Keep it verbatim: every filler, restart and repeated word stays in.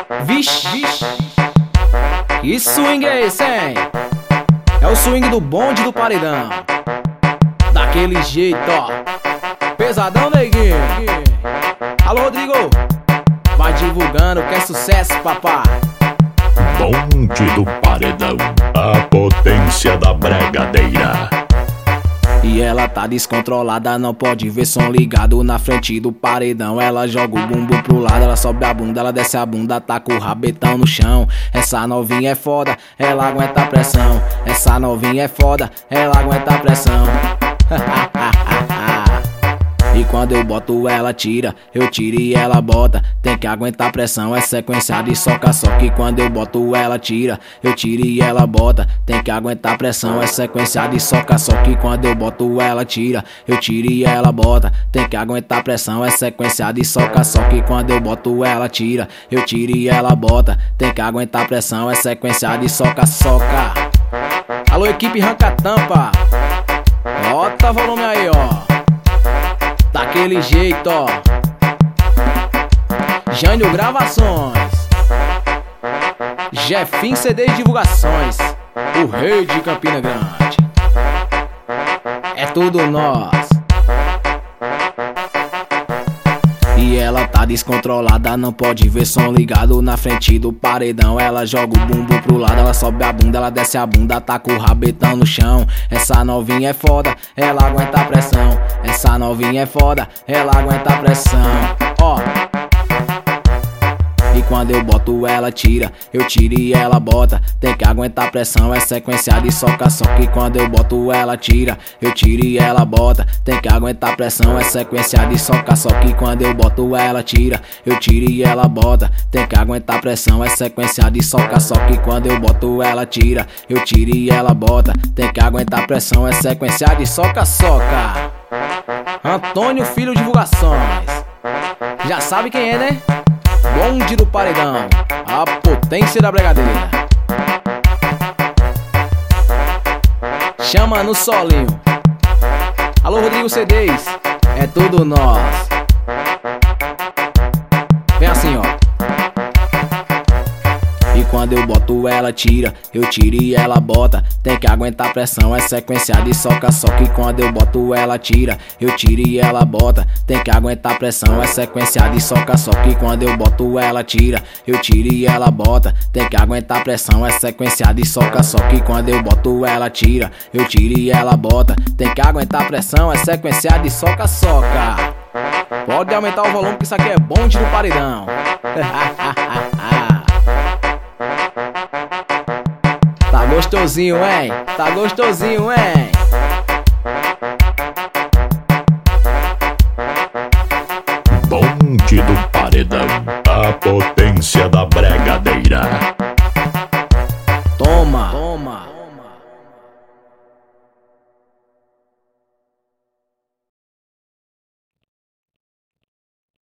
Vixe, vixe, que swing é esse, hein? É o swing do bonde do paredão. Daquele jeito, ó. Pesadão, neguinho. Alô, Rodrigo. Vai divulgando que é sucesso, papai. Bonde do paredão, a potência da bregadeira. E ela tá descontrolada, não pode ver som ligado na frente do paredão. Ela joga o bumbum pro lado, ela sobe a bunda, ela desce a bunda, taca o rabetão no chão. Essa novinha é foda, ela aguenta a pressão. Essa novinha é foda, ela aguenta a pressão. E quando eu boto ela tira, eu tiro e ela bota. Tem que aguentar pressão, é sequência de soca soca. E quando eu boto ela tira, eu tiro e ela bota. Tem que aguentar pressão, é sequência de soca soca. E quando eu boto ela tira, eu tiro e ela bota. Tem que aguentar pressão, é sequência de soca soca. E quando eu boto ela tira, eu tiro e ela bota. Tem que aguentar pressão, é sequência de soca soca. Alô, equipe Arranca Tampa, bota volume aí, ó. Daquele jeito, ó. Jânio Gravações, Jefim C D e Divulgações, o rei de Campina Grande. É tudo nós. E ela tá descontrolada, não pode ver som ligado na frente do paredão. Ela joga o bumbum pro lado, ela sobe a bunda, ela desce a bunda, taca o rabetão no chão. Essa novinha é foda, ela aguenta a pressão. Essa novinha é foda, ela aguenta a pressão. Ó. E quando eu boto ela tira, eu tiro e ela bota. Tem que aguentar pressão, é sequência de soca soca. E quando eu boto ela tira, eu tiro e ela bota. Tem que aguentar pressão, é sequência de soca soca. E quando eu boto ela tira, eu tiro e ela bota. Tem que aguentar pressão, é sequência de soca soca. E quando eu boto ela tira, eu tiro e ela bota. Tem que aguentar pressão, é sequência de soca soca. Antônio Filho Divulgações, já sabe quem é, né? Bonde do paredão, a potência da bregadeira. Chama no solinho. Alô, Rodrigo C Ds, é tudo nós. Vem assim, ó. E quando eu boto ela tira, eu tiro e ela bota. Tem que aguentar pressão, é sequência de soca soca. E quando eu boto ela tira, eu tiro e ela bota. Tem que aguentar pressão, é sequência de soca soca. E quando eu boto ela tira, eu tiro e ela bota. Tem que aguentar pressão, é sequência de soca soca. E quando eu boto ela tira, eu tiro e ela bota. Tem que aguentar pressão, é sequência de soca soca. Pode aumentar o volume que isso aqui é bonde do paredão. Tá gostosinho, hein? Tá gostosinho, hein? Bonde do paredão, a potência da bregadeira.